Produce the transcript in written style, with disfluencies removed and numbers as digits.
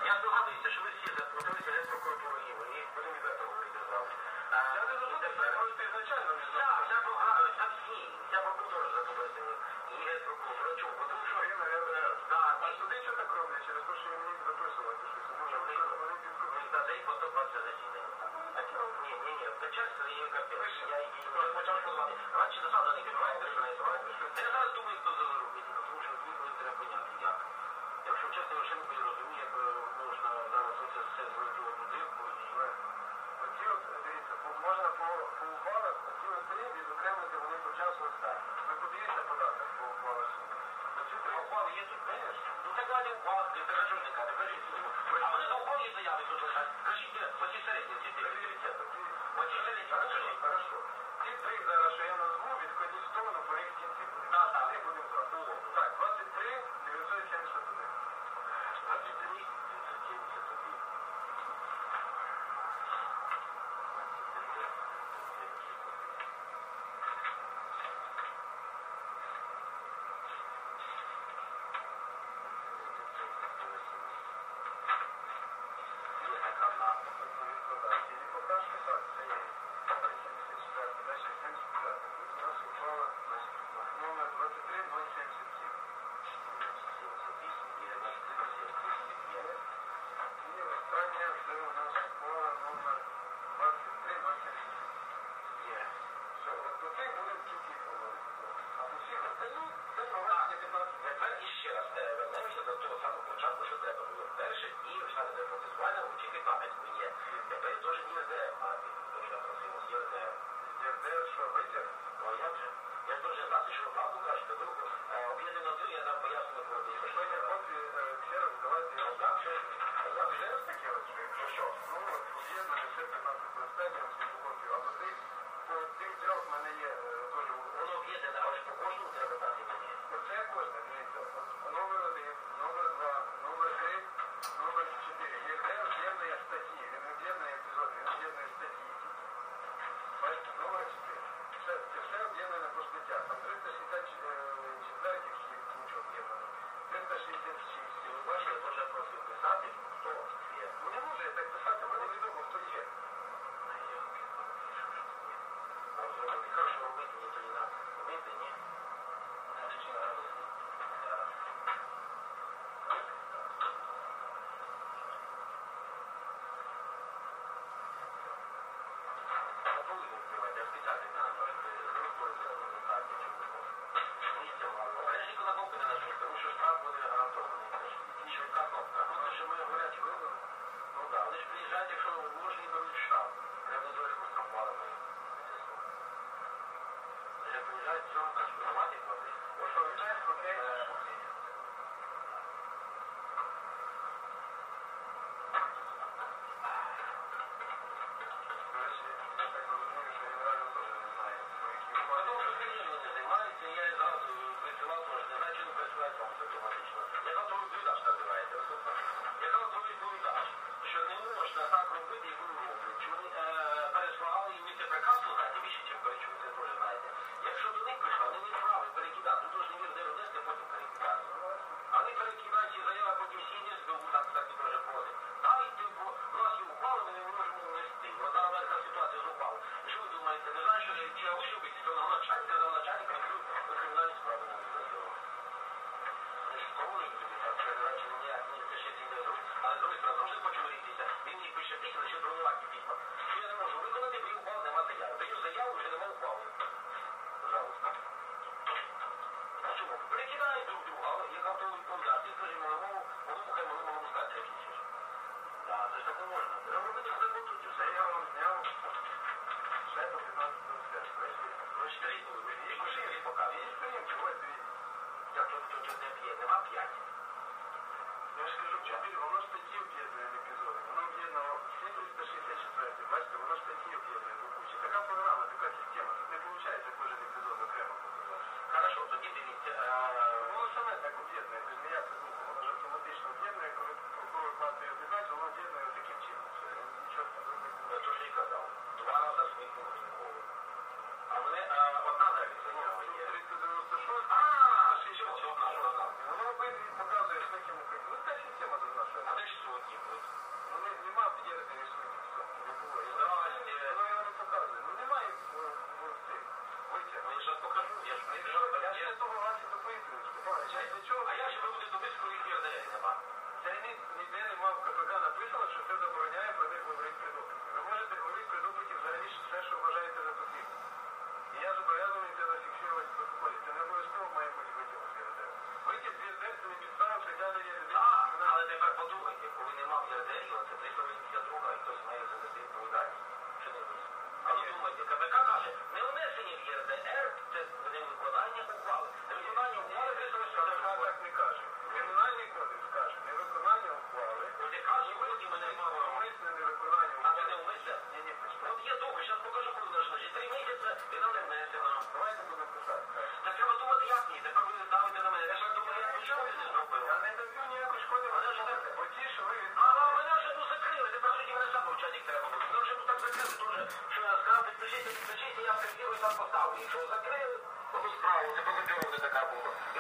Я здогадуюся, що ви всі заплуталися Генпрокуратуру і ви, і потім і Бетову придержали. Я не розумію, це ізначально не знаю. Так, вся всі, вся прокуратура заплуталася. І Генпрокуратура. Чому? Тому що... А суди що так роблять? Через те, що їм не записувати щось. Може, вони підкупили. За день по 120 засідань. Ні, начальство є капець. Я її початку звати. Раніше засада не керувати, що не звати. Я зараз думаю, хто заробить, тому що ніколи треба поняти, як. Якщо чесно, я ще не розумію, як можна зараз оце все зробити в одну дирку і... Оці от, дивіться, можна по ухвалах, оці от три відокремити вони по часу останні. Ви подивіться податок по ухвалах. Оці три ухвали є тут, конечно. Ну так давайте ухвали, це режимника, не кажіть. А вони за ухвали заяви тут лежать. Кажіть, оці середні, ці дивіться. Оці середні, покажіть. Хорошо. Ці три зараз, що я назву, відходять в сторону, по їх кінці будемо. Так, не будемо брати. Так, 23 971. 23 971. Така програма. згоріла, це 382, і хтось має занести відповідальність, чи не вніс? А ви думаєте, КПК каже, не внесені в ЄРДР, це не виконання ухвали. Невиконання ухвали 382. Так не каже. Кримінальний кодекс каже, невиконання ухвали. От яка сьогодні мене мама... Умисне невиконання А це ухвали. не умисне? Ні, От є довго, зараз покажу, коли вона значить. 3 місяці, вона не внесена. давайте будемо писати. Так треба думати, як ні. Тепер ви ставите на мене. Я ж думаю, як ви шкоди не зробили. Я не даю ніякої шкоди, Але ж так... бо ті, що ви А мене вже тут закрили, тепер тоді мене сам вчаник треба було. Мене вже тут так закрили, дуже, що я сказав, підпишіться, я скандірую, там поставлю. Якщо закрили, то справу, це позадьору не така була.